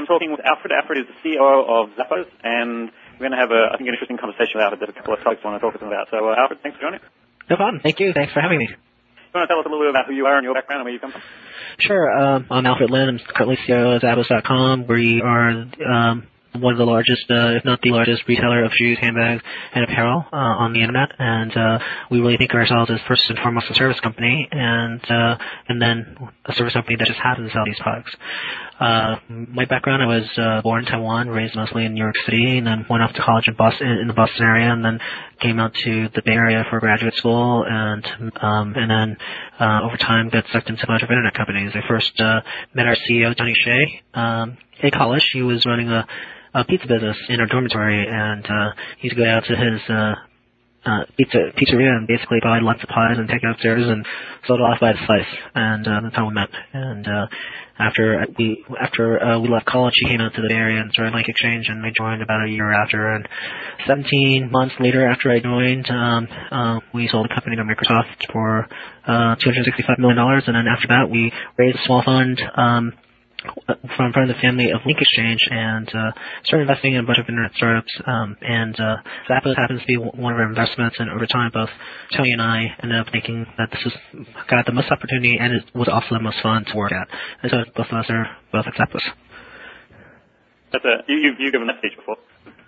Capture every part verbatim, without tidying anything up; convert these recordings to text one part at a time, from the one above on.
I'm talking with Alfred. Alfred is the C E O of Zappos, and we're going to have, a, I think, an interesting conversation with Alfred that a couple of folks want to talk with him about. So, uh, Alfred, thanks for joining us. No problem. Thank you. Thanks for having me. You want to tell us a little bit about who you are and your background and where you come from? Sure. Um, I'm Alfred Lin. I'm currently C E O of Zappos dot com. We are um, one of the largest, uh, if not the largest, retailer of shoes, handbags, and apparel uh, on the internet. And uh, we really think of ourselves as first and foremost a service company, and uh, and then a service company that just happens to sell these products. Uh, my background, I was uh, born in Taiwan, raised mostly in New York City, and then went off to college in Boston, in the Boston area, and then came out to the Bay Area for graduate school, and um, and then uh, over time got sucked into a bunch of internet companies. I first uh, met our C E O, Johnny Shea, um, in college. He was running a, a pizza business in our dormitory, and uh, he used to go out to his uh, Uh, pizza, pizzeria and basically buy lots of pies and take it upstairs and sold it off by the slice. And, uh, that's how we met. And, uh, after we, after, uh, we left college, he came out to the Bay Area and started Link Exchange, and I joined about a year after. And seventeen months later after I joined, um, uh, we sold the company to Microsoft for, uh, two hundred sixty-five million dollars. And then after that, we raised a small fund, um, from part of the family of Link Exchange, and uh, started investing in a bunch of internet startups. Um, and uh, Zappos happens to be one of our investments. And over time, both Tony and I ended up thinking that this was got the most opportunity, and it was also the most fun to work at. And so both of us are both at Zappos. That's a, you, you, you've given that speech before.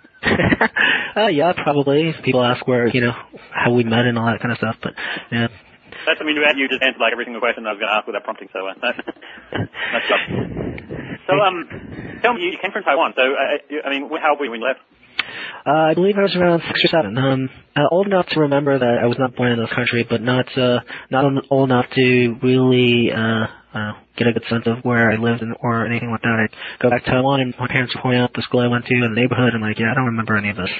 uh, yeah, probably. People ask where, you know, how we met and all that kind of stuff, but yeah. That's, I mean, you just answered like every single question I was going to ask without prompting, so uh, nice job. So, um, tell me, you came from Taiwan, so, uh, you, I mean, how old were you when you left? Uh, I believe I was around six or seven. Um, uh, old enough to remember that I was not born in this country, but not, uh, not old enough to really, uh, uh, get a good sense of where I lived and, or anything like that. I'd go back to Taiwan, and my parents would point out the school I went to and the neighborhood, and like, yeah, I don't remember any of this.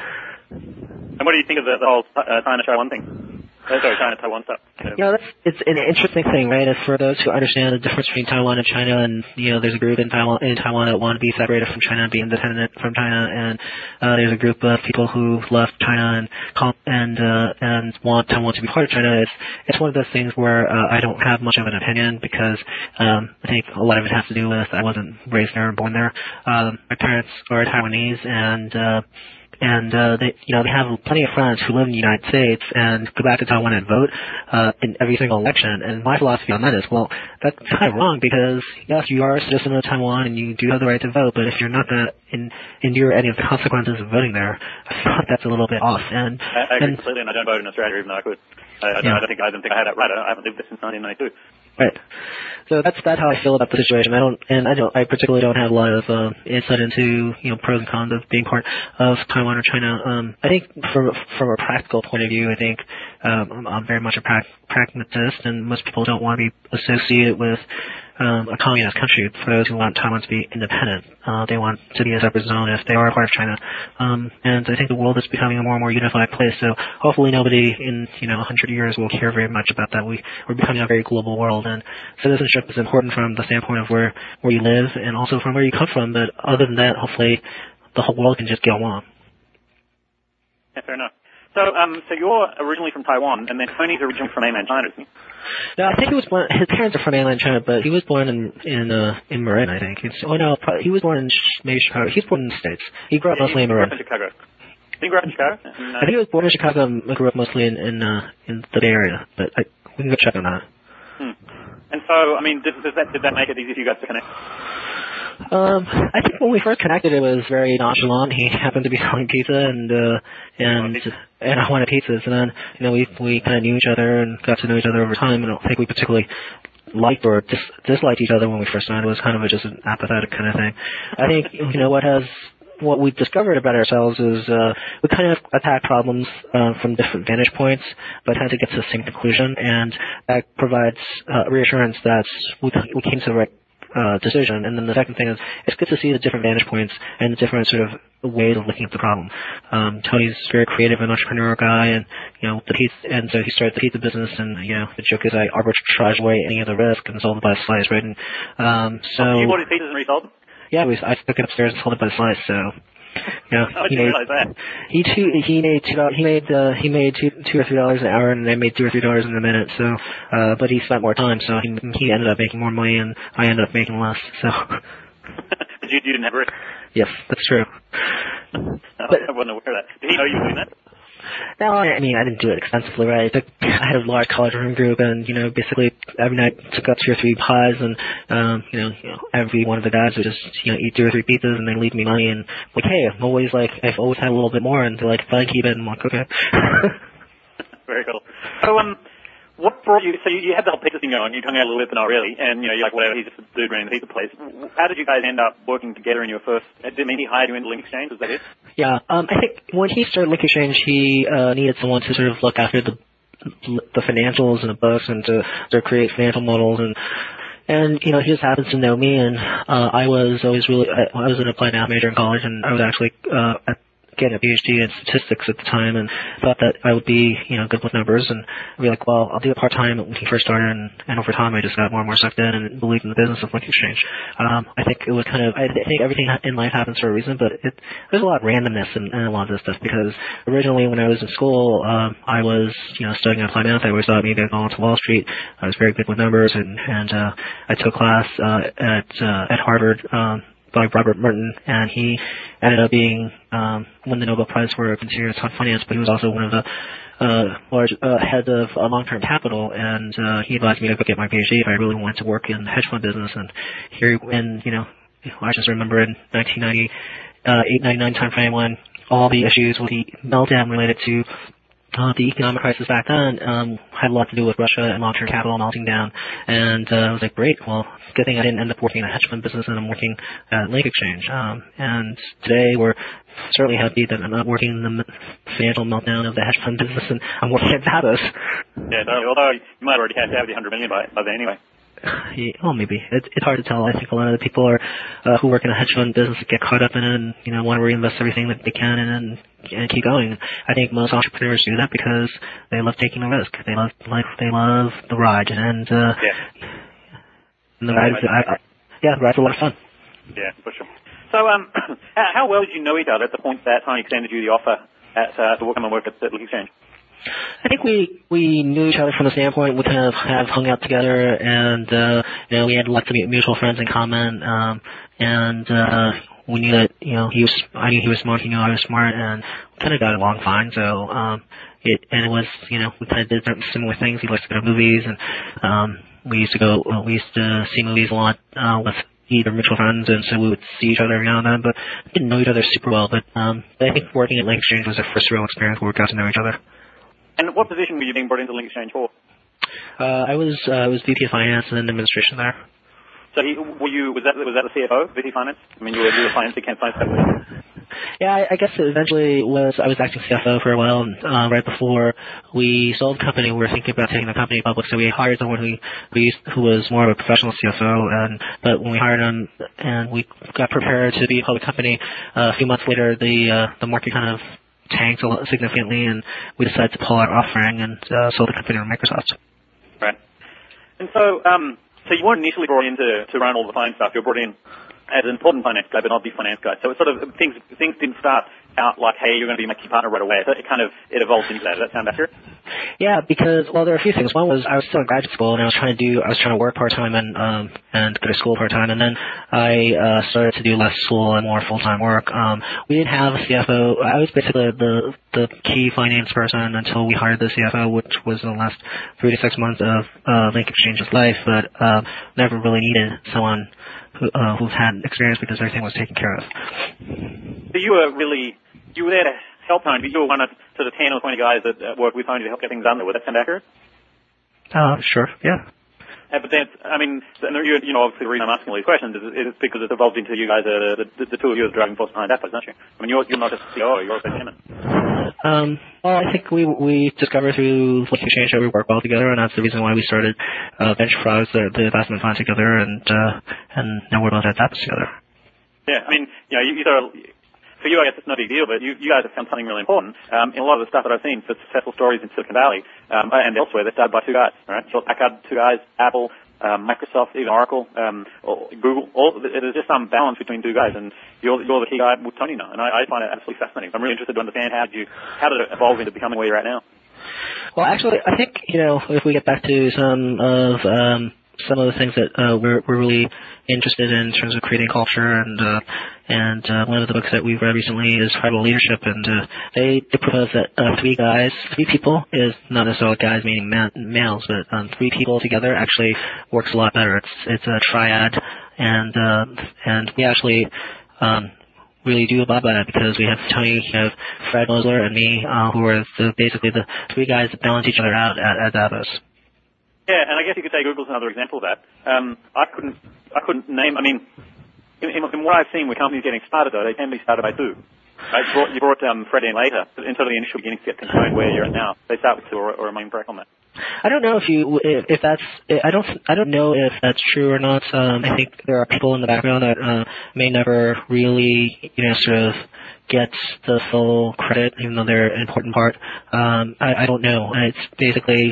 And what do you think of the, the whole uh, China-Taiwan thing? Oh, sorry, China-Taiwan stuff. You know, that's, it's an interesting thing, right? It's for those who understand the difference between Taiwan and China, and, you know, there's a group in Taiwan, in Taiwan that want to be separated from China and be independent from China, and, uh, there's a group of people who left China and, and, uh, and want Taiwan to be part of China. It's, it's one of those things where, uh, I don't have much of an opinion because, um, I think a lot of it has to do with I wasn't raised there and born there. Um, my parents are Taiwanese, and, uh, And, uh, they, you know, they have plenty of friends who live in the United States and go back to Taiwan and vote, uh, in every single election. And my philosophy on that is, well, that's kind of wrong because, yes, you are a citizen of Taiwan and you do have the right to vote, but if you're not going to in, endure any of the consequences of voting there, I feel like that's a little bit off. And, I, I agree and, completely, and I don't vote in Australia even though I could. I, I, yeah. don't, I, don't think, I don't think I had that right. I, I haven't lived there since nineteen ninety-two. Right. So that's that's how I feel about the situation. I don't, and I don't, I particularly don't have a lot of uh, insight into, you know, pros and cons of being part of Taiwan or China. Um, I think from from a practical point of view, I think um, I'm, I'm very much a pra- pragmatist, and most people don't want to be associated with um, a communist country. For those who want Taiwan to be independent, uh, they want to be a separate zone if they are a part of China. Um, and I think the world is becoming a more and more unified place. So hopefully nobody in, you know, a hundred years will care very much about that. We we're becoming a very global world, and citizenship is important from the standpoint of where where you live and also from where you come from. But other than that, hopefully the whole world can just get along. Yeah, fair enough. So, um, so you're originally from Taiwan, and then Tony's originally from mainland China, isn't he? No, I think he was born. His parents are from mainland China, but he was born in in uh, in Marin, I think. It's, oh no, he was born in maybe Chicago. He was born in the States. He grew up yeah, mostly in Marin. He grew up in Chicago. Did he grow up in Chicago? And, uh, I think he was born in Chicago and grew up mostly in in, uh, in the Bay Area, but I, we can go check on that. Hmm. And so, I mean, did, does that did that make it easy for you guys to connect? Um, I think when we first connected, it was very nonchalant. He happened to be selling pizza, and uh, and and I wanted pizzas, and then you know we we kind of knew each other and got to know each other over time. And I don't think we particularly liked or dis- disliked each other when we first met. It was kind of a, just an apathetic kind of thing. I think you know what has. What we've discovered about ourselves is uh, we kind of attack problems uh, from different vantage points, but had to get to the same conclusion, and that provides uh, reassurance that we, we came to the right uh, decision. And then the second thing is it's good to see the different vantage points and the different sort of ways of looking at the problem. Um, Tony's very creative and entrepreneurial guy, and you know the pizza, and so he started the pizza business. And you know the joke is I arbitrage away any of the risk and sold it by the slice, right? And um, so oh, you bought his pizzas and resold them? Yeah, we, I took it upstairs and sold it by the slice. So, you know, how did he you made, realize that? He two, he made two, he made uh, he made two, two or three dollars an hour, and I made two or three dollars in a minute. So, uh, but he spent more time, so he he ended up making more money, and I ended up making less. So. But you, you didn't have risk. Yes, that's true. But, I wasn't aware of that. Did he know you were doing that? No, I mean, I didn't do it extensively, right? I had a large college room group, and, you know, basically every night took up two or three pies, and, um, you know, you know, every one of the guys would just, you know, eat two or three pizzas and then leave me money, and, like, hey, I'm always, like, I've always had a little bit more, and they're like, if I keep it, I'm like, okay. Very cool. So, um, what brought you, so you, you had the whole pizza thing going, you hung out a little bit, but not really, and, you know, you're like, whatever, he's just a dude running the pizza place. How did you guys end up working together in your first, did I mean he hired you into Link Exchange, was that it? Yeah, um, I think when he started Link Exchange, he, uh, needed someone to sort of look after the, the financials and the books and to, to create financial models, and, and, you know, he just happens to know me, and, uh, I was always really, I, I was an applied math major in college, and I was actually, uh, at getting a PhD in statistics at the time, and thought that I would be, you know, good with numbers, and I'd be like, well, I'll do it part-time when he first started, and, and over time I just got more and more sucked in and believed in the business of Link Exchange. Um, I think it was kind of, I think everything in life happens for a reason, but it, there's a lot of randomness in, in a lot of this stuff, because originally when I was in school, um, I was, you know, studying applied math. I always thought maybe I'd go on to Wall Street. I was very good with numbers, and, and, uh, I took class, uh, at, uh, at Harvard, um, by Robert Merton, and he ended up being um, won the Nobel Prize for materials on finance, but he was also one of the uh, large uh, heads of uh, long-term capital, and uh, he advised me to go get my PhD if I really wanted to work in the hedge fund business. And here, and you know, I just remember in nineteen ninety-eight, ninety-nine timeframe when all the issues with the meltdown related to Uh, the economic crisis back then um, had a lot to do with Russia and long-term capital melting down, and uh, I was like, great, well, good thing I didn't end up working in a hedge fund business, and I'm working at Link Exchange. Um, and today we're certainly happy that I'm not working in the financial meltdown of the hedge fund business, and I'm working at Zappos. Yeah, no, although you might already have to have the one hundred million by, by then anyway. Yeah, well, maybe. It's, it's hard to tell. I think a lot of the people are uh, who work in a hedge fund business get caught up in it and, you know, want to reinvest everything that they can in it and, and keep going. I think most entrepreneurs do that because they love taking the risk. They love, like, they love the ride, and, uh, yeah. and the ride, I, I, yeah, the ride's a lot of fun. Yeah, for sure. So, um, how well did you know each other at the point that Tony extended you the offer at, uh, to come and work at the Link Exchange? I think we we knew each other from the standpoint we kind of have hung out together, and uh, you know, we had lots of mutual friends in common, um, and uh, we knew that, you know, he was I knew he was smart, he knew I was smart, and we kind of got along fine. So um, it and it was, you know, we kind of did similar things. He likes to go to movies, and um, we used to go well, we used to see movies a lot uh, with either mutual friends, and so we would see each other every now and then, but we didn't know each other super well. But um, I think working at Link Exchange was our first real experience where we got to know each other. And what position were you being brought into Link Exchange for? Uh, I was uh, I was V P of Finance and Administration there. So he, were you was that was that the C F O, V P Finance? I mean, you were you were finance account finance. Yeah, I, I guess it eventually was. I was acting C F O for a while, and uh, right before we sold the company, we were thinking about taking the company public. So we hired someone who we used, who was more of a professional C F O, and but when we hired him and we got prepared to be a public company, uh, a few months later, the uh, the market kind of tanked a lot significantly, and we decided to pull our offering and uh, sold the company to Microsoft. Right. And so, um, so you weren't initially brought in to, to run all the finance stuff. You were brought in as an important finance guy, but not the finance guy. So it sort of things things didn't start out like, hey, you're going to be my key partner right away. So it kind of it evolved into that. Does that sound accurate? Yeah, because well, there are a few things. One was I was still in graduate school, and I was trying to do I was trying to work part time and um and go to school part time, and then I uh, started to do less school and more full time work. Um, we didn't have a C F O. I was basically the the key finance person until we hired the C F O, which was in the last three to six months of uh, Link Exchange's life, but uh, never really needed someone who uh, who had experience because everything was taken care of. So you were really you were there to help Tony, but you were one of sort of ten or twenty guys that uh, worked with Tony to help get things done there. Would that sound accurate? Uh, sure, yeah. Uh, but then, I mean, you, you know, obviously the reason I'm asking all these questions is, is because it's evolved into you guys, uh, the, the, the two of you are the driving force behind that place, aren't you? I mean, you're, you're not just C E O, you're also chairman. Um, well, I think we we discovered through Link Exchange that we work well together, and that's the reason why we started uh, Venture Frogs, the, the investment fund together, and uh, and now we're both at Zappos together. Yeah, I mean, you know, you, you sort of, for you, I guess it's no big deal, but you, you guys have found something really important. Um, in a lot of the stuff that I've seen for successful stories in Silicon Valley um, and elsewhere, they're started by two guys, right? So Packard, two guys, Apple, um, Microsoft, even Oracle, um, or Google. All, there's just some balance between two guys, and you're, you're the key guy with Tony now, and I, I find it absolutely fascinating. I'm really interested to understand how did you, how did it evolve into becoming where you're at now? Well, actually, I think, you know, if we get back to some of um, some of the things that uh, we're we're really interested in in terms of creating culture, and uh, and uh, one of the books that we've read recently is Tribal Leadership, and uh, they, they propose that uh, three guys, three people is not necessarily guys meaning ma- males, but um, three people together actually works a lot better. It's it's a triad, and uh, and we actually um, really do abide by that because we have Tony, we have Fred Mosler, and me, uh, who are the, basically the three guys that balance each other out at, at Davos. Yeah, and I guess you could say Google's another example of that. Um, I couldn't, I couldn't name. I mean, in, in, in what I've seen with companies getting started, though, they can be started by two. Right? You brought, you brought um, Fred in later, into the initial beginning to get things going where you're at now. They start with two, or, or am I incorrect on that? I don't know if you if, if that's I don't I don't know if that's true or not. Um, I think there are people in the background that uh, may never really you know sort of get the full credit, even though they're an important part. Um, I, I don't know. It's basically,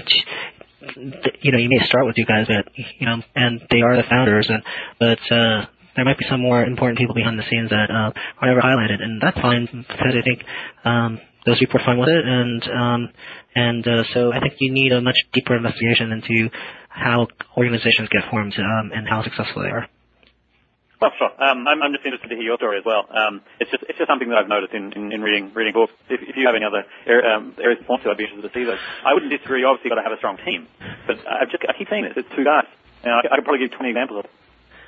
you know, you may start with you guys, but you know, and they are the founders, and but uh, there might be some more important people behind the scenes that uh, are never highlighted, and that's fine because I think um, those people are fine with it, and um, and uh, so I think you need a much deeper investigation into how organizations get formed um, and how successful they are. Well, sure. Um, I'm, I'm just interested to hear your story as well. Um, it's just it's just something that I've noticed in, in, in reading reading books. If, if you have any other area, um, areas to point to, I'd be interested to see those. I wouldn't disagree. You obviously got to have a strong team, but I just I keep saying this. It's two guys. You know, I, I could probably give twenty examples of it.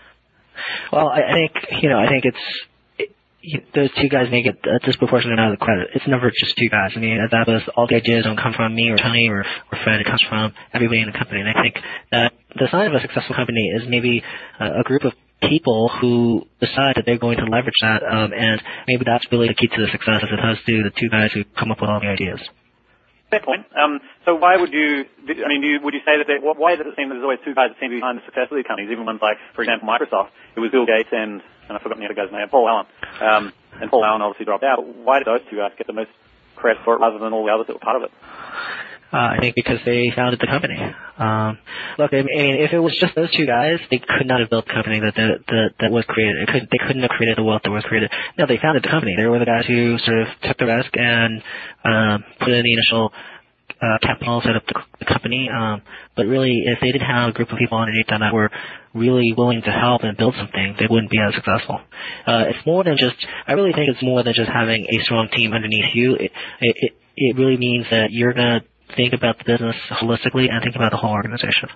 Well, I, I think you know. I think it's it, you, those two guys make it a disproportionate amount of the credit. It's never just two guys. I mean, at Davos, all the ideas don't come from me or Tony or, or Fred. It comes from everybody in the company. And I think that the sign of a successful company is maybe uh, a group of people who decide that they're going to leverage that, um, and maybe that's really the key to the success as opposed to the two guys who come up with all the ideas. Fair point. Um, so why would you, I mean, do you, would you say that, they, why does it seem that there's always two guys that seem to be behind the success of these companies, even ones like, for example, Microsoft, it was Bill Gates and, and I've forgotten the other guy's name, Paul Allen. Um, and Paul Allen obviously dropped out. Why did those two guys get the most credit for it rather than all the others that were part of it? Uh, I think because they founded the company. Um, look, I mean, if it was just those two guys, they could not have built the company that that that, that was created. It could, they couldn't have created the wealth that was created. No, they founded the company. They were the guys who sort of took the risk and um, put in the initial uh, capital, set up the, the company. Um, but really, if they didn't have a group of people underneath them that were really willing to help and build something, they wouldn't be as successful. Uh, it's more than just. I really think it's more than just having a strong team underneath you. It it, it really means that you're gonna think about the business holistically and think about the whole organization.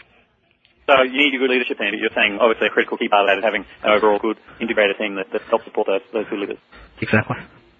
So you need a good leadership team. You're saying obviously a critical key part of that is having an overall good integrated team that, that helps support those, those good leaders. Exactly.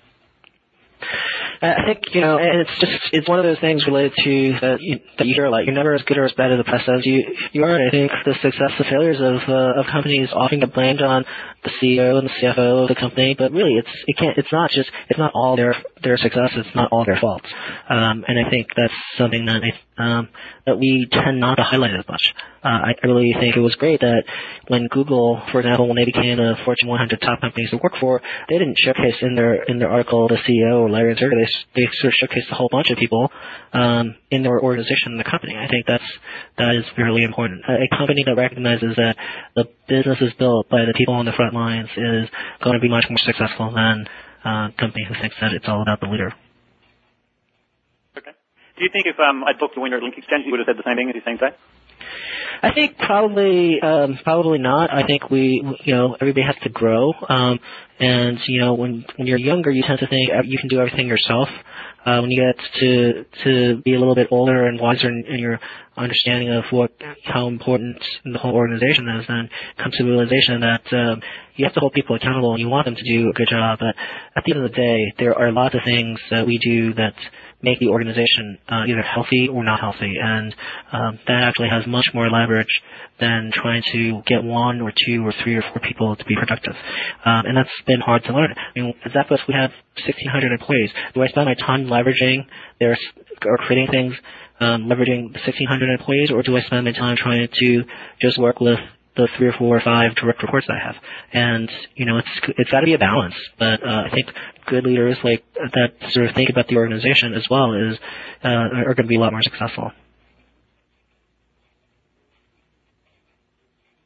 I think, you know, and it's just, it's one of those things related to that you, that you hear, like, you're never as good or as bad as the press says you, you are. And I think the success, the failures of, uh, of companies often get blamed on the C E O and the C F O of the company, but really it's, it can't, it's not just, it's not all their, their success, it's not all their faults. Um, and I think that's something that I, um, that we tend not to highlight as much. Uh, I, I really think it was great that when Google, for example, when they became the Fortune one hundred top companies to work for, they didn't showcase in their in their article the C E O or Larry Zerger. They they sort of showcased a whole bunch of people um, in their organization, in the company. I think that's that is really important. A, a company that recognizes that the business is built by the people on the front lines is going to be much more successful than uh, a company who thinks that it's all about the leader. Okay. Do you think if um, I talked to when you were at Link Exchange, you would have said the same thing as you're saying today? I think probably, um, probably not. I think we, you know, everybody has to grow. Um, and, you know, when, when you're younger, you tend to think you can do everything yourself. Uh, when you get to, to be a little bit older and wiser in, in your understanding of what, how important the whole organization is, then comes to the realization that, um, you have to hold people accountable and you want them to do a good job. But at the end of the day, there are lots of things that we do that make the organization uh, either healthy or not healthy, and um, that actually has much more leverage than trying to get one or two or three or four people to be productive. Um, and that's been hard to learn. I mean, at Zappos we have sixteen hundred employees. Do I spend my time leveraging their or creating things, um, leveraging the sixteen hundred employees, or do I spend my time trying to just work with the three or four or five direct reports that I have? And, you know, it's it's got to be a balance. But uh, I think good leaders like that sort of think about the organization as well is uh, are going to be a lot more successful.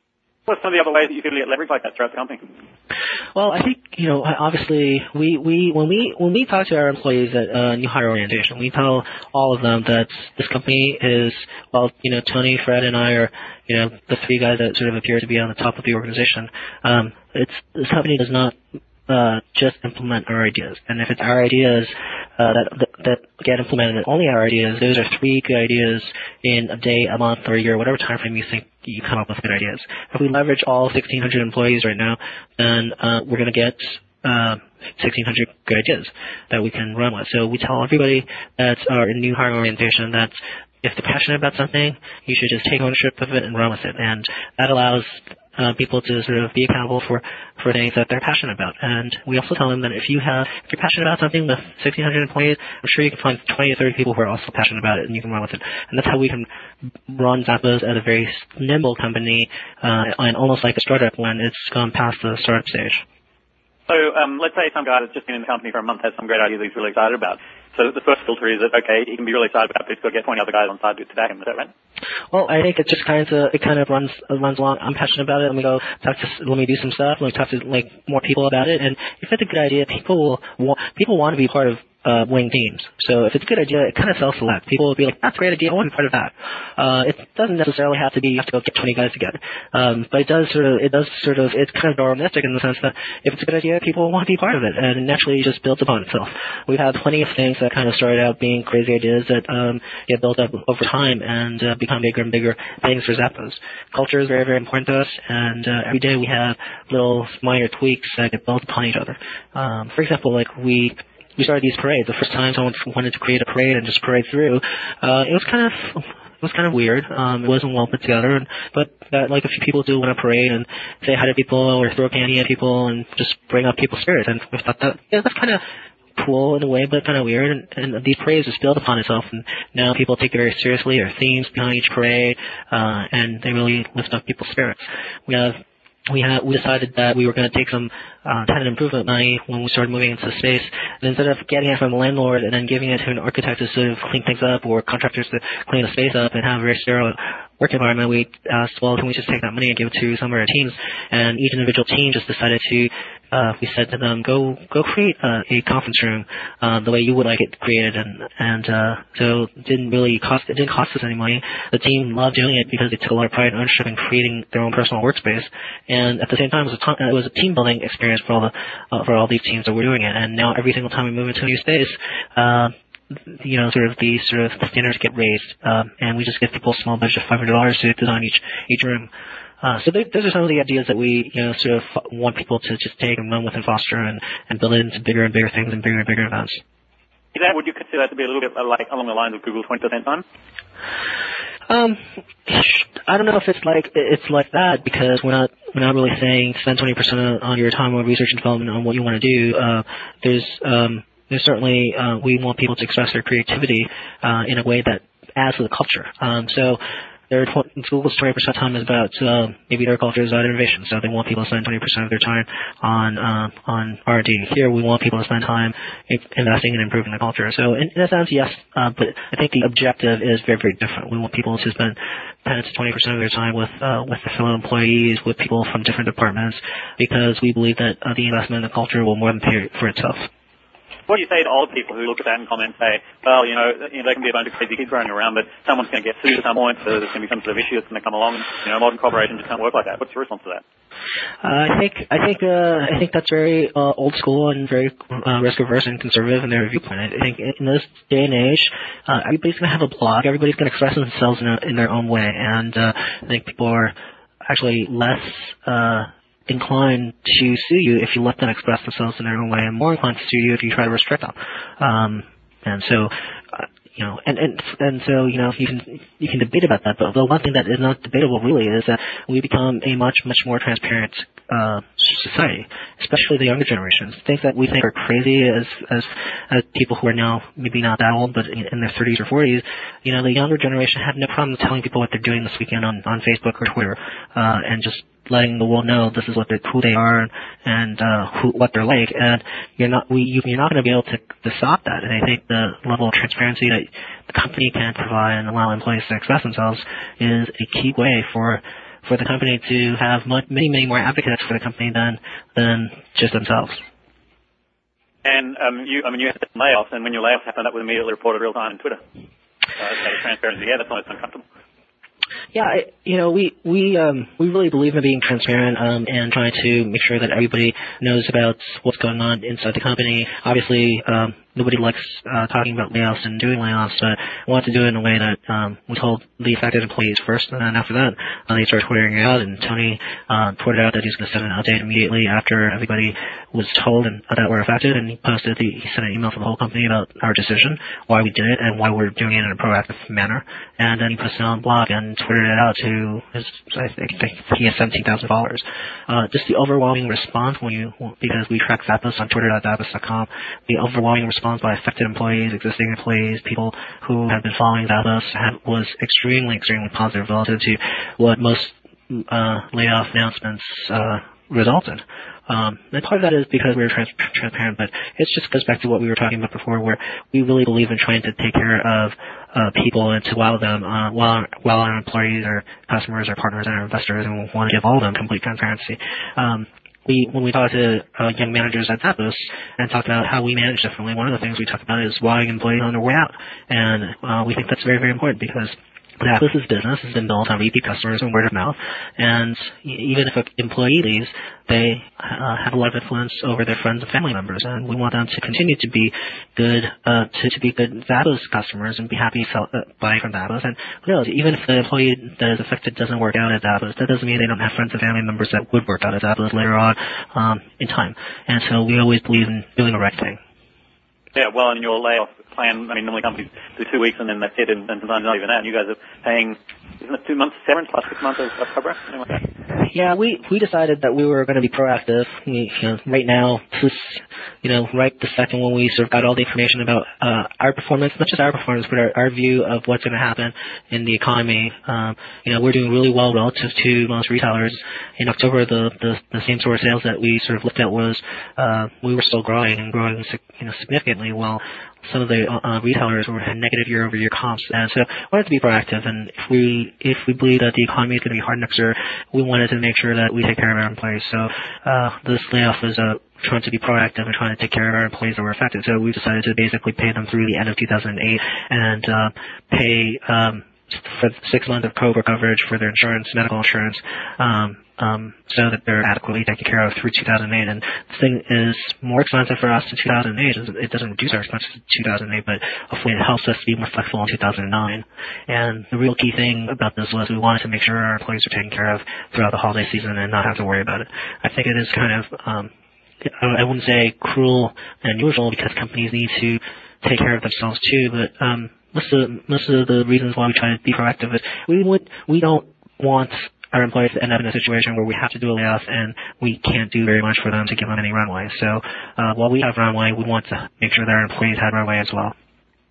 What's some of the other ways that you could get leverage like that throughout the company? Well, I think, you know, obviously, we, we when we when we talk to our employees at uh, New Hire Orientation, we tell all of them that this company is, well, you know, Tony, Fred, and I are, you know, the three guys that sort of appear to be on the top of the organization. Um, it's this company does not uh, just implement our ideas, and if it's our ideas uh, that, that that get implemented, only our ideas, those are three good ideas in a day, a month, or a year, whatever time frame you think you come up with good ideas. If we leverage all sixteen hundred employees right now, then uh, we're going to get uh, sixteen hundred good ideas that we can run with. So we tell everybody that's our new hiring orientation that if they're passionate about something, you should just take ownership of it and run with it. And that allows uh, people to sort of be accountable for, for things that they're passionate about. And we also tell them that if you have, if you're passionate about something with sixteen hundred employees, I'm sure you can find twenty or thirty people who are also passionate about it, and you can run with it. And that's how we can run Zappos as a very nimble company, uh, and almost like a startup when it's gone past the startup stage. So um, let's say some guy that's just been in the company for a month has some great idea that he's really excited about. So the first filter is that, okay, he can be really excited about it, but he's got to get twenty other guys on side to back him. Is that right? Well, I think it just kind of it kind of runs runs along. I'm passionate about it. Let me go talk to. Let me do some stuff. Let me talk to like more people about it. And if it's a good idea, people will want, people want to be part of uh, winning teams. So if it's a good idea, it kind of self-select. People will be like, that's a great idea. I want to be part of that. Uh, it doesn't necessarily have to be you have to go get twenty guys together. Um, but it does sort of it does sort of it's kind of Darwinistic in the sense that if it's a good idea, people want to be part of it, and it naturally just builds upon itself. We've had plenty of things that kind of started out being crazy ideas that um, get built up over time and uh, become bigger and bigger things for Zappos. Culture is very, very important to us, and uh, every day we have little minor tweaks that get built upon each other. Um, for example, like we we started these parades. The first time someone wanted to create a parade and just parade through, uh, it was kind of it was kind of weird. Um, it wasn't well put together, and but that, like a few people do want to parade and say hi to people or throw candy at people and just bring up people's spirits. And we thought that yeah, that's kind of cool in a way, but kind of weird, and, and these parades just build upon itself, and now people take it very seriously. There are themes behind each parade, uh, and they really lift up people's spirits. We have we have we decided that we were going to take some uh, tenant improvement money when we started moving into space, and instead of getting it from a landlord and then giving it to an architect to sort of clean things up, or contractors to clean the space up and have a very sterile work environment, we asked, well, can we just take that money and give it to some of our teams? And each individual team just decided to, uh, we said to them, go, go create uh, a conference room, uh, the way you would like it created. And, and, uh, so it didn't really cost, it didn't cost us any money. The team loved doing it because they took a lot of pride and ownership in creating their own personal workspace. And at the same time, it was a, ton, it was a team building experience for all the, uh, for all these teams that were doing it. And now every single time we move into a new space, uh, you know, sort of the sort of the standards get raised, um, and we just give people a small budget of five hundred dollars to design each each room. Uh, so they, those are some of the ideas that we, you know, sort of want people to just take and run with and foster and, and build it into bigger and bigger things and bigger and bigger events. Is that, would you consider that to be a little bit like along the lines of Google twenty percent time? Um, I don't know if it's like it's like that because we're not we're not really saying spend twenty percent on your time on research and development on what you want to do. Uh, there's um. There's certainly, uh, we want people to express their creativity, uh, in a way that adds to the culture. Um, so their Google's twenty percent time is about, uh, maybe their culture is about innovation. So they want people to spend twenty percent of their time on, uh, on R and D. Here we want people to spend time investing and improving the culture. So in, in a sense, yes, uh, but I think the objective is very, very different. We want people to spend ten to twenty percent of their time with, uh, with their fellow employees, with people from different departments, because we believe that uh, the investment in the culture will more than pay for itself. What do you say to old people who look at that and comment and say, well, you know, you know, they can be a bunch of crazy kids running around, but someone's going to get sued at some point, so there's going to be some sort of issue that's going to come along, and, you know, modern corporations just can't work like that. What's your response to that? Uh, I think I think uh, I think that's very uh, old school and very uh, risk averse and conservative in their viewpoint. I think in this day and age, uh, everybody's going to have a blog. Everybody's going to express themselves in, a, in their own way, and uh, I think people are actually less Uh, inclined to sue you if you let them express themselves in their own way, and more inclined to sue you if you try to restrict them. Um, and so, uh, you know, and, and and so, you know, you can you can debate about that, but the one thing that is not debatable really is that we become a much much more transparent uh, society, especially the younger generations. Things that we think are crazy as as as people who are now maybe not that old, but in, in their thirties or forties, you know, the younger generation have no problem telling people what they're doing this weekend on on Facebook or Twitter, uh, and just letting the world know this is what they're, who they are and, and uh, who, what they're like, and you're not we you, you're not going to be able to, to stop that. And I think the level of transparency that the company can provide and allow employees to express themselves is a key way for for the company to have much, many, many more advocates for the company than than just themselves. And um, you, I mean, you had layoffs, and when your layoffs happened, that was immediately reported real time on Twitter. Uh, out of transparency, yeah, that's almost uncomfortable. Yeah, I, you know, we we um, we really believe in being transparent um, and trying to make sure that everybody knows about what's going on inside the company. Obviously, um, nobody likes uh, talking about layoffs and doing layoffs, but we want to do it in a way that um, we told the affected employees first, and then after that, uh, they started twittering it out, and Tony uh, tweeted out that he's going to send an update immediately after everybody was told and uh, that we're affected, and he posted the, he sent an email to the whole company about our decision, why we did it, and why we're doing it in a proactive manner, and then he posted it on the blog and twittered it out to his, I think, I think he has seventeen thousand followers. Uh, just the overwhelming response when you, because we track Zappos on twitter dot zappos dot com, the overwhelming response by affected employees, existing employees, people who have been following Zappos have, was extremely, extremely positive relative to what most uh, layoff announcements uh, resulted. Um, and part of that is because we were trans- transparent, but it just goes back to what we were talking about before, where we really believe in trying to take care of uh, people and to wow them, uh, while, while our employees, our customers, our partners, and our investors, and we want to give all of them complete transparency. Um, We, when we talk to uh, young managers at Zappos and talk about how we manage differently, one of the things we talk about is wowing employees on their way out. And uh, we think that's very, very important because Zappos' business has been built on repeat customers and word of mouth. And even if an employee leaves, they uh, have a lot of influence over their friends and family members. And we want them to continue to be good, uh, to, to be good Zappos customers and be happy sell, uh, buying from Zappos. And who knows, even if the employee that is affected doesn't work out at Zappos, that doesn't mean they don't have friends and family members that would work out at Zappos later on um, in time. And so we always believe in doing the right thing. Yeah, well, in your layoff plan, I mean, normally companies do two weeks and then that's it, and, and sometimes not even that. And you guys are paying, isn't it two months severance plus six months of, of cover? Something like that? Yeah, we we decided that we were going to be proactive. We, you know, right now, this, you know, right the second when we sort of got all the information about uh, our performance, not just our performance, but our, our view of what's going to happen in the economy. Um, you know, we're doing really well relative to most retailers. In October, the the, the same sort of sales that we sort of looked at was uh, we were still growing and growing, you know, significantly, while some of the uh, retailers were had negative year-over-year comps, and so we wanted to be proactive. And if we if we believe that the economy is going to be hard next year, we wanted to make sure that we take care of our employees. So uh, this layoff is uh, trying to be proactive and trying to take care of our employees that were affected. So we decided to basically pay them through the end of two thousand eight and uh, pay um, for six months of COBRA coverage for their insurance, medical insurance, um, um, so that they're adequately taken care of through two thousand eight. And this thing is more expensive for us in two thousand eight. It doesn't reduce our expenses in two thousand eight, but hopefully it helps us be more flexible in two thousand nine. And the real key thing about this was we wanted to make sure our employees are taken care of throughout the holiday season and not have to worry about it. I think it is kind of, um, I wouldn't say cruel and unusual because companies need to take care of themselves too, but um, most of most of the reasons why we try to be proactive is we would we don't want our employees to end up in a situation where we have to do a layoff and we can't do very much for them to give them any runway. So uh, while we have runway, we want to make sure that our employees have runway as well.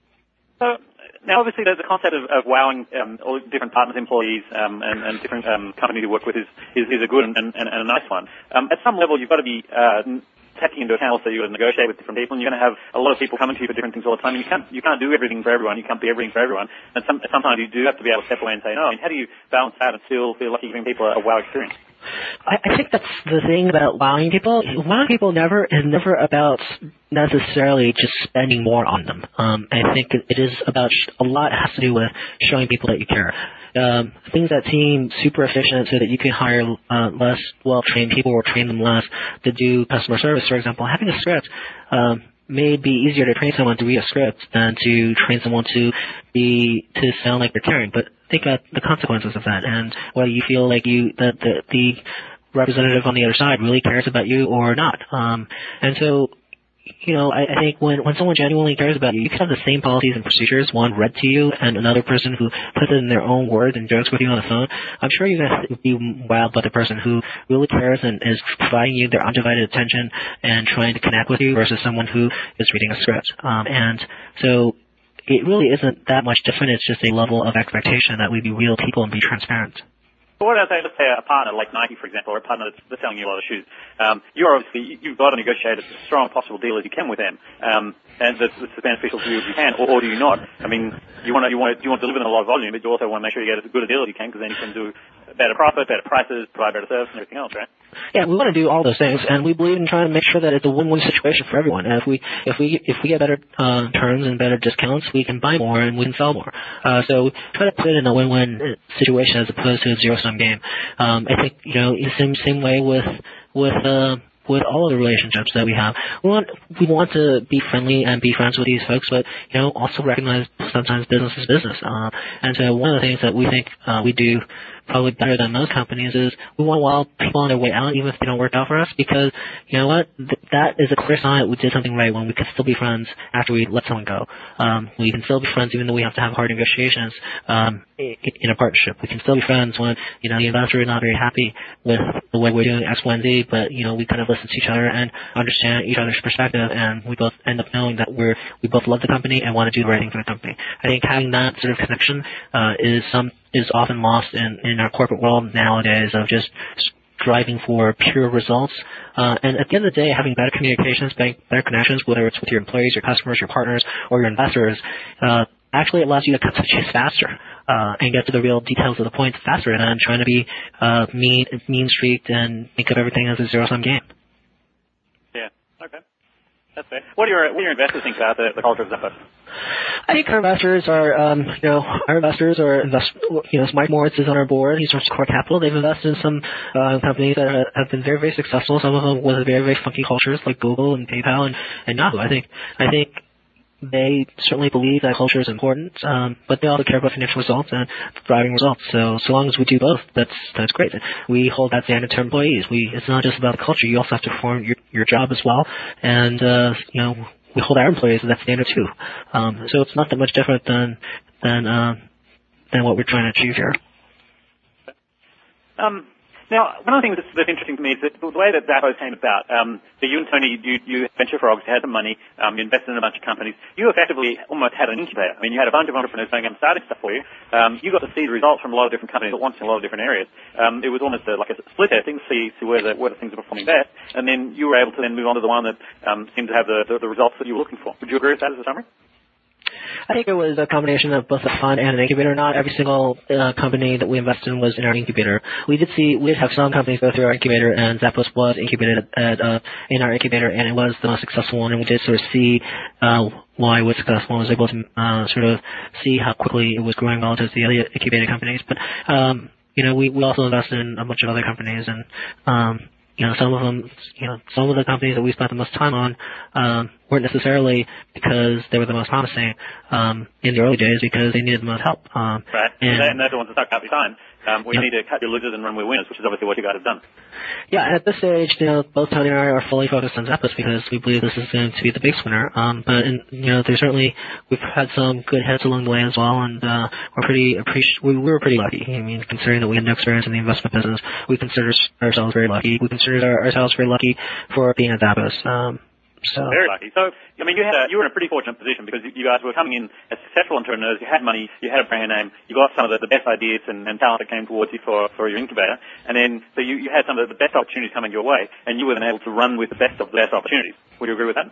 So now, obviously, there's the concept of, of wowing um, all different partners, employees, um, and, and different um, companies you work with is, is, is a good and, and, and a nice one. Um, at some level, you've got to be uh, taking into account also you've got to negotiate with different people, and you're going to have a lot of people coming to you for different things all the time. And you can't you can't do everything for everyone. You can't be everything for everyone. And some, sometimes you do have to be able to step away and say no. I mean, how do you balance that and still feel like you're giving people a, a wow experience? I, I think that's the thing about wowing people. Wowing people never is never about necessarily just spending more on them. Um, I think it is about sh- a lot has to do with showing people that you care. Um, things that seem super efficient so that you can hire uh, less well-trained people or train them less to do customer service, for example. Having a script um, may be easier to train someone to read a script than to train someone to be to sound like they're caring. But think about the consequences of that and whether you feel like you that the, the representative on the other side really cares about you or not. Um, and so, you know, I, I think when, when someone genuinely cares about you, you can have the same policies and procedures, one read to you and another person who puts it in their own words and jokes with you on the phone. I'm sure you're going to be wowed by the person who really cares and is providing you their undivided attention and trying to connect with you versus someone who is reading a script. Um, and so it really isn't that much different. It's just a level of expectation that we be real people and be transparent. What about, let's say, a partner like Nike, for example, or a partner that's, that's selling you a lot of shoes? Um, you're obviously, you've got to negotiate as strong possible deal as you can with them, um, and that's, that's as beneficial to you as you can, or, or do you not? I mean, you want to, you want to, you want to deliver them a lot of volume, but you also want to make sure you get as good a deal as you can, because then you can do better profit, better prices, provide better service, and everything else, right? Yeah, we want to do all those things, and we believe in trying to make sure that it's a win-win situation for everyone. And if we if we if we get better uh, terms and better discounts, we can buy more and we can sell more. Uh, so try to put it in a win-win situation as opposed to a zero-sum game. Um, I think you know the same same way with with. Uh, with all of the relationships that we have. We want, we want to be friendly and be friends with these folks, but, you know, also recognize sometimes business is business. Uh, and so one of the things that we think, uh, we do probably better than most companies is we want to allow people on their way out even if they don't work out for us because, you know what, Th- that is a clear sign that we did something right when we can still be friends after we let someone go. Um, we can still be friends even though we have to have hard negotiations, um, in a partnership. We can still be friends when, you know, the investor is not very happy with the way we're doing X, Y, and Z, but, you know, we kind of listen to each other and understand each other's perspective, and we both end up knowing that we're, we both love the company and want to do the right thing for the company. I think having that sort of connection, uh, is some, is often lost in, in our corporate world nowadays of just striving for pure results. Uh, and at the end of the day, having better communications, better connections, whether it's with your employees, your customers, your partners, or your investors, uh, actually allows you to cut the chase faster, uh, and get to the real details of the points faster than trying to be, uh, mean, mean-streaked and think of everything as a zero-sum game. Yeah. Okay. That's fair. What do your, what do your investors think about the, the culture of Zappos? I think our investors are, um, you know, our investors are, invest, you know, Mike Moritz is on our board. He's from Core Capital. They've invested in some uh, companies that have been very, very successful. Some of them with very, very funky cultures like Google and PayPal and, and Yahoo. I think, I think they certainly believe that culture is important, um, but they also care about financial results and driving results. So, so long as we do both, that's that's great. We hold that standard to employees. We, it's not just about the culture. You also have to perform your your job as well, and uh, you know, we hold our employees to that standard too. Um, so it's not that much different than than uh, than what we're trying to achieve here. Um. Now, one of the things that's, that's interesting to me is that the way that Zappos came about, um, so you and Tony, you, you venture frogs, you had some money, um, you invested in a bunch of companies. You effectively almost had an incubator. I mean, you had a bunch of entrepreneurs going and starting stuff for you. Um, you got to see the results from a lot of different companies at once in a lot of different areas. Um, it was almost a, like a split testing to see, see where, the, where the things are performing best, and then you were able to then move on to the one that um, seemed to have the, the, the results that you were looking for. Would you agree with that as a summary? I think it was a combination of both a fund and an incubator. Not every single uh, company that we invested in was in our incubator. We did see, we did have some companies go through our incubator, and Zappos was incubated at, uh, in our incubator, and it was the most successful one, and we did sort of see uh, why it was successful and was able to uh, sort of see how quickly it was growing relative to the other incubated companies. But, um, you know, we, we also invested in a bunch of other companies, and um, you know, some of them, you know, some of the companies that we spent the most time on um, weren't necessarily because they were the most promising um, in the early days, because they needed the most help. Um, right, and, and they're the ones that stuck out behind. Um, we yep. need to cut your losers and run with winners, which is obviously what you guys have done. Yeah, at this stage, you know, both Tony and I are fully focused on Zappos because we believe this is going to be the big winner. Um, but in, you know, there's certainly we've had some good hits along the way as well, and uh, we're pretty appreci- we, we were pretty lucky. I mean, considering that we had no experience in the investment business, we consider ourselves very lucky. We consider our, ourselves very lucky for being at Zappos. Um, So. Very lucky. So, I mean, you had a, you were in a pretty fortunate position because you guys were coming in as successful entrepreneurs. You had money, you had a brand name, you got some of the, the best ideas and, and talent that came towards you for, for your incubator, and then so you, you had some of the best opportunities coming your way, and you were then able to run with the best of the best opportunities. Would you agree with that?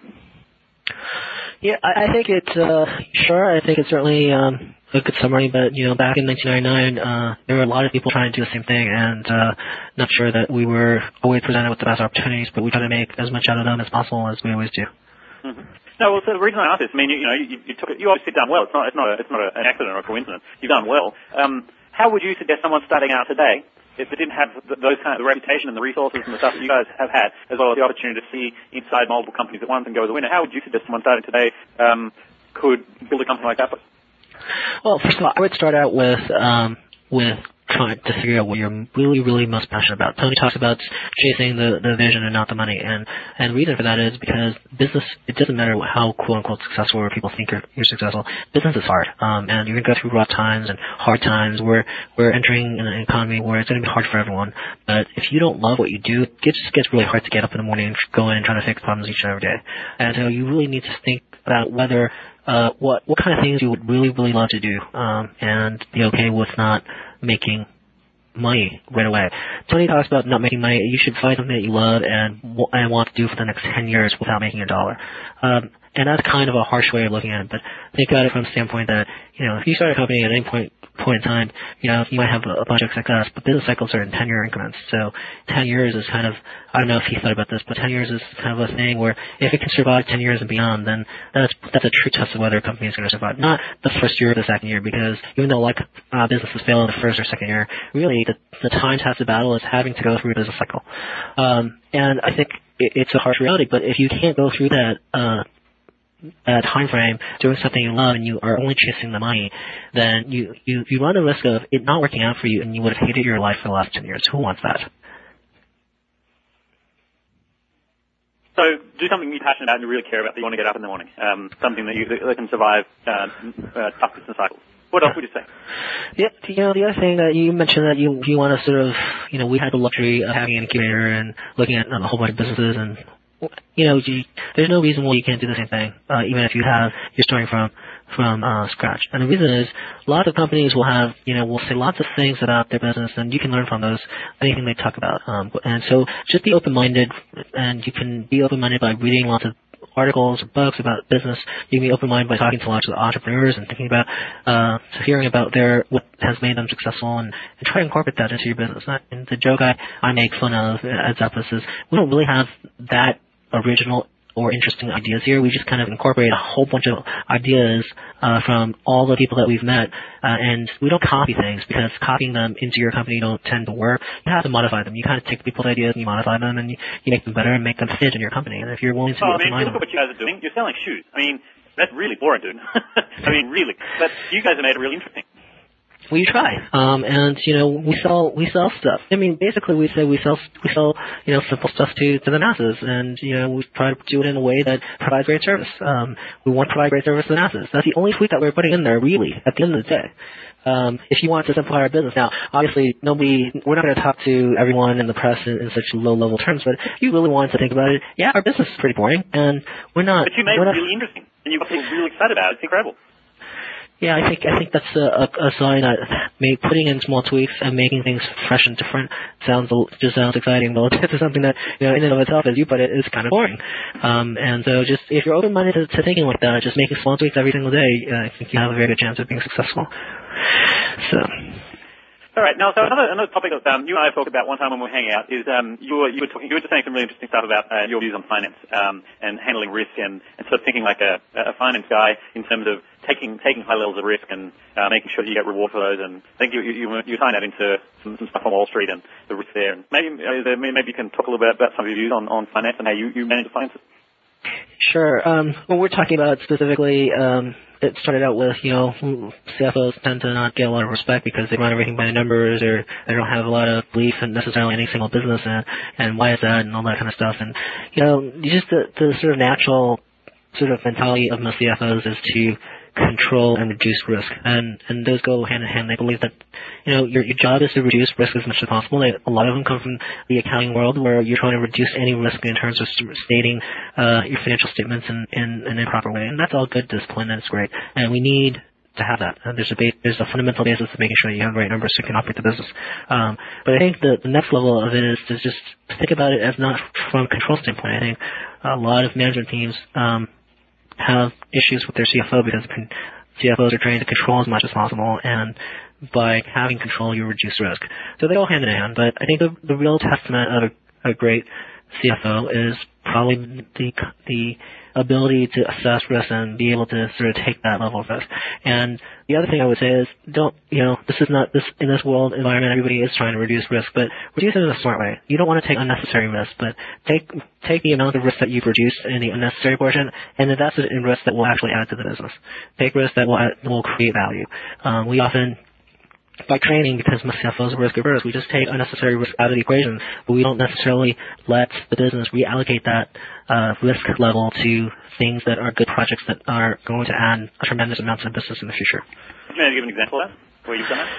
Yeah, I, I think it's uh, sure. I think it's certainly um, a good summary. But you know, back in nineteen ninety-nine, uh, there were a lot of people trying to do the same thing, and uh, not sure that we were always presented with the best opportunities. But we try to make as much out of them as possible, as we always do. Mm-hmm. No, well, so the reason I asked this, I mean, you, you know, you, you took it, you obviously done well. It's not, it's not, a, it's not a, an accident or a coincidence. You've done well. Um, how would you suggest someone starting out today, if they didn't have th- those kind of the reputation and the resources and the stuff that you guys have had, as well as the opportunity to see inside multiple companies at once and go as a winner? How would you suggest someone starting today um, could build a company like that? Well, first of all, I would start out with um, with trying to figure out what you're really, really most passionate about. Tony talks about chasing the, the vision and not the money, and and the reason for that is because business, it doesn't matter how quote unquote successful or people think you're, you're successful. Business is hard, um, and you're gonna go through rough times and hard times. We're we're entering an economy where it's gonna be hard for everyone. But if you don't love what you do, it just gets really hard to get up in the morning and go in and try to fix problems each and every day. And so you really need to think about whether uh, what what kind of things you would really, really love to do, um, and be okay with not making money right away. Tony talks about not making money. You should find something that you love and and want to do for the next ten years without making a dollar. Um, and that's kind of a harsh way of looking at it, but think about it from the standpoint that, you know, if you start a company at any point point in time, you know, you might have a, a bunch of success, but business cycles are in ten-year increments. So ten years is kind of, I don't know if he thought about this, but ten years is kind of a thing where if it can survive ten years and beyond, then that's that's a true test of whether a company is going to survive. Not the first year or the second year, because even though like uh, businesses fail in the first or second year, really the, the time-tested battle is having to go through a business cycle. Um, and I think it, it's a harsh reality, but if you can't go through that uh, uh, time frame doing something you love and you are only chasing the money, then you, you, you run the risk of it not working out for you and you would have hated your life for the last ten years. Who wants that? So do something you're passionate about and you really care about that you want to get up in the morning, um, something that you that can survive uh, uh, tough business cycles. What else would you say? Yeah, you know, the other thing that you mentioned that you you want to sort of, you know, we had the luxury of having an incubator and looking at a whole bunch of businesses, and you know, you, there's no reason why you can't do the same thing, uh, even if you have you're starting from from uh, scratch. And the reason is, lots of companies will have, you know, will say lots of things about their business, and you can learn from those anything they talk about. Um, and so, just be open-minded, and you can be open-minded by reading lots of articles or books about business. You can be open-minded by talking to lots of entrepreneurs and thinking about, uh, hearing about their what has made them successful, and, and try to incorporate that into your business. And the joke I, I make fun of at Zappos is we don't really have that original or interesting ideas here. We just kind of incorporate a whole bunch of ideas uh, from all the people that we've met, uh, and we don't copy things, because copying them into your company don't tend to work. You have to modify them. You kind of take people's ideas and you modify them, and you, you make them better and make them fit in your company. And if you're willing to oh, be I mean, look at what you guys are doing. You're selling shoes. I mean, that's really boring, dude. I mean, really. But you guys have made it really interesting. We try, um, and you know, we sell we sell stuff. I mean, basically, we say we sell we sell you know simple stuff to to the masses, and you know, we try to do it in a way that provides great service. Um, we want to provide great service to the masses. That's the only tweak that we're putting in there, really. At the end of the day, um, if you want to simplify our business, now obviously nobody, we're not going to talk to everyone in the press in, in such low level terms, but if you really want to think about it, yeah, our business is pretty boring, and we're not. But you made it really interesting, and you got people really excited about it. It's incredible. Yeah, I think I think that's a, a, a sign that maybe putting in small tweaks and making things fresh and different sounds just sounds exciting. But this is something that, you know, in and of itself, as you put it, is kind of boring. Um, and so, just if you're open-minded to, to thinking like that, just making small tweaks every single day, uh, I think you have a very good chance of being successful. So. All right. Now, so another another topic that um, you and I have talked about one time when we were hanging out is um, you were you were talking you were just saying some really interesting stuff about uh, your views on finance um, and handling risk and, and sort of thinking like a, a finance guy in terms of taking taking high levels of risk and uh, making sure that you get reward for those. And I think you you you tying that into some, some stuff on Wall Street and the risk there. And maybe uh, maybe you can talk a little bit about some of your views on, on finance and how you, you manage the finances. Sure. Um, when we're talking about specifically, um, it started out with, you know, C F Os tend to not get a lot of respect because they run everything by the numbers, or they don't have a lot of belief in necessarily any single business, and, and why is that, and all that kind of stuff. And, you know, just the, the sort of natural sort of mentality of most C F Os is to control and reduce risk, and and those go hand in hand. They believe that, you know, your your job is to reduce risk as much as possible. They, a lot of them come from the accounting world, where you're trying to reduce any risk in terms of stating uh, your financial statements in, in, in a proper way, and that's all good discipline, and it's great. And we need to have that. Uh, there's a ba- there's a fundamental basis of making sure that you have the right numbers so you can operate the business. Um, but I think the, the next level of it is to just think about it as not from a control standpoint. I think a lot of management teams um, have issues with their C F O because C F Os are trained to control as much as possible, and by having control, you reduce risk. So they go hand in hand, but I think the, the real testament of a, a great C F O is probably the the ability to assess risk and be able to sort of take that level of risk. And the other thing I would say is, don't, you know, this is not, this, in this world environment, everybody is trying to reduce risk, but reduce it in a smart way. You don't want to take unnecessary risk, but take, take the amount of risk that you've reduced in the unnecessary portion and invest it in risk that will actually add to the business. Take risk that will, add, will create value. Um, we often, by training, because most C F Os are risk averse, we just take unnecessary risk out of the equation, but we don't necessarily let the business reallocate that uh, risk level to things that are good projects that are going to add a tremendous amount to the business in the future. Can I give an example of that, where you've done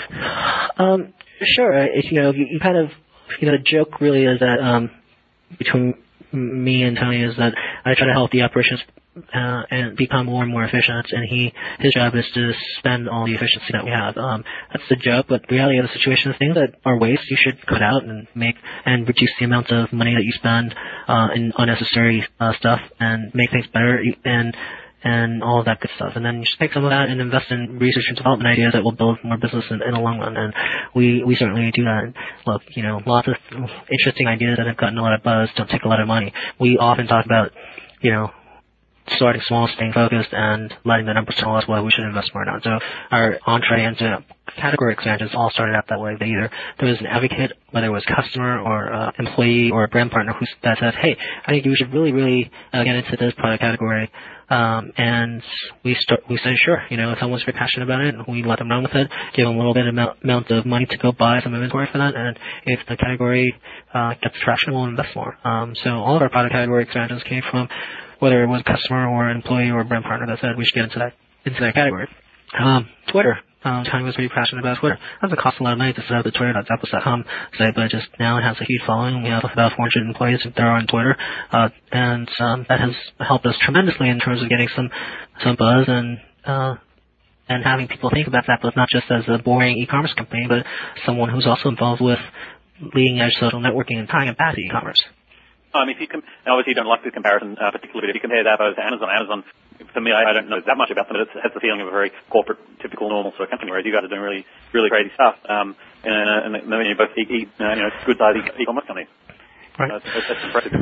that? Um, sure. If, you know, you, you kind of, you know, the joke really is that um, between me and Tony is that I try to help the operations Uh, and become more and more efficient, and he his job is to spend all the efficiency that we have. Um, that's the joke, but the reality of the situation is things that are waste you should cut out and make and reduce the amount of money that you spend uh, in unnecessary uh, stuff and make things better. And and all of that good stuff. And then you just take some of that and invest in research and development ideas that will build more business in, in the long run. And we, we certainly do that. And look, you know, lots of interesting ideas that have gotten a lot of buzz don't take a lot of money. We often talk about, you know, starting small, staying focused, and letting the numbers tell us what we should invest more on. So our entree into category expansions all started out that way. They either there was an advocate, whether it was customer or uh, employee or a brand partner, who that said, "Hey, I think you should really, really uh, get into this product category." Um, and we start, we said, sure, you know, if someone's very passionate about it, we let them run with it, give them a little bit of amount, amount of money to go buy some inventory for that, and if the category uh, gets traction, we'll invest more. Um, so all of our product category expansions came from whether it was a customer or an employee or a brand partner that said we should get into that into that category. Um, Twitter. Um, Tony was pretty passionate about Twitter. It doesn't cost a lot of money to set up the twitter dot zappos dot com site, but just now it has a huge following. We have about four hundred employees that are on Twitter, uh, and um, that has helped us tremendously in terms of getting some some buzz and uh, and having people think about Zappos not just as a boring e-commerce company, but someone who's also involved with leading edge social networking and tying it back to e-commerce. Um, if you com- obviously you don't like the comparison uh, particularly, but if you compare Zappos to Amazon, Amazon, for me, I, I don't know that much about them, but it has the feeling of a very corporate, typical, normal sort of company, whereas you guys are doing really, really crazy stuff. Um, and, and, and you're both e- e- uh, you know, good-sized e-commerce companies. Right. So that's, that's impressive.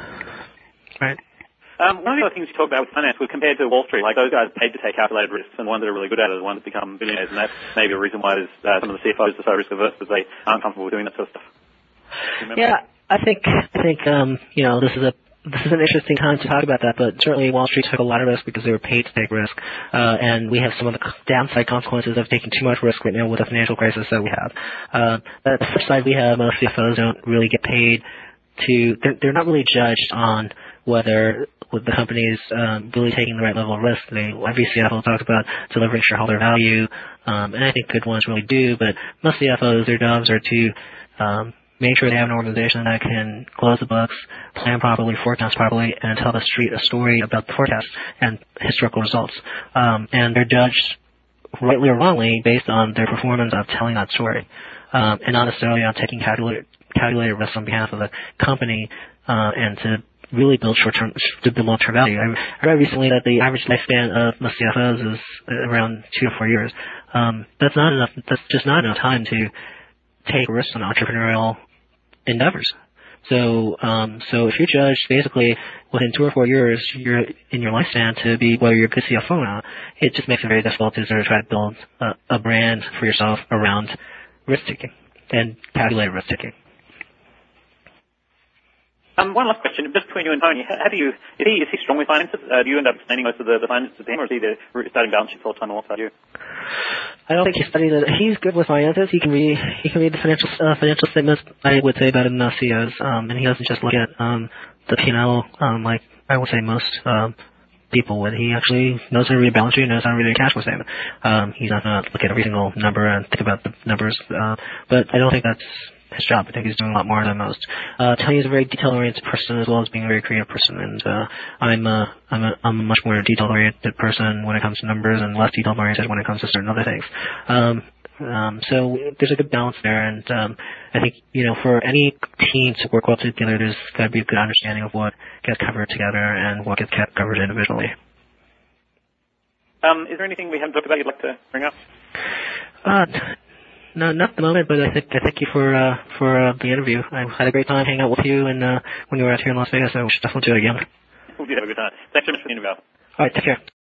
Right. Um, one of the other things you talk about with finance was compared to Wall Street, like those guys paid to take calculated risks, and the ones that are really good at it are the ones that become billionaires, and that's maybe a reason why there's, uh, some of the C F Os are so risk-averse, because they aren't comfortable with doing that sort of stuff. Yeah. I think, I think, um, you know, this is a, this is an interesting time to talk about that, but certainly Wall Street took a lot of risk because they were paid to take risk, uh, and we have some of the downside consequences of taking too much risk right now with the financial crisis that we have. Uh, but at the flip side, we have most C F Os don't really get paid to, they're, they're not really judged on whether with the company is um, really taking the right level of risk. They, every C F O talks about delivering shareholder value, um, and I think good ones really do, but most C F Os, their jobs are to, um, make sure they have an organization that can close the books, plan properly, forecast properly, and tell the street a story about the forecast and historical results. Um, and they're judged rightly or wrongly based on their performance of telling that story, um, and not necessarily on taking calculated, calculated risks on behalf of the company, uh, and to really build short-term, to build long-term value. I, I read recently that the average lifespan of most C F Os is around two to four years. Um, that's not enough. That's just not enough time to take risks on entrepreneurial endeavors. So, um, so if you're judged basically within two or four years, you're in your lifespan to be whether you're a good C F O or not, it just makes it very difficult to sort of try to build a, a brand for yourself around risk taking and calculated risk taking. Um, one last question, just between you and Tony. How do you, is he, is he strong with finances? Uh, do you end up explaining most of the, the finances to him, or is he the studying balance sheets all the time alongside you? I don't think he's studying it. He's good with finances. He can read, he can read the financial, uh, financial statements, I would say, better than us he is. Um, and he doesn't just look at, um, the P and L, um, like I would say most, um, people would. He actually knows how to read a balance sheet, knows how to read a cash flow statement. Um, he's not going to look at every single number and think about the numbers. Uh, but I don't think that's his job. I think he's doing a lot more than most. Uh, Tony is a very detail-oriented person as well as being a very creative person, and uh, I'm uh, I'm a I'm a much more detail-oriented person when it comes to numbers, and less detail-oriented when it comes to certain other things. Um, um, so there's a good balance there, and um, I think you know for any team to work well together, there's got to be a good understanding of what gets covered together and what gets kept covered individually. Um, is there anything we haven't talked about you'd like to bring up? Uh, No, not at the moment, but I think I thank you for uh, for uh, the interview. I had a great time hanging out with you, and uh, when you were out here in Las Vegas, I should definitely do it again. We did have a good time. Thanks so much for the interview. All right, take care.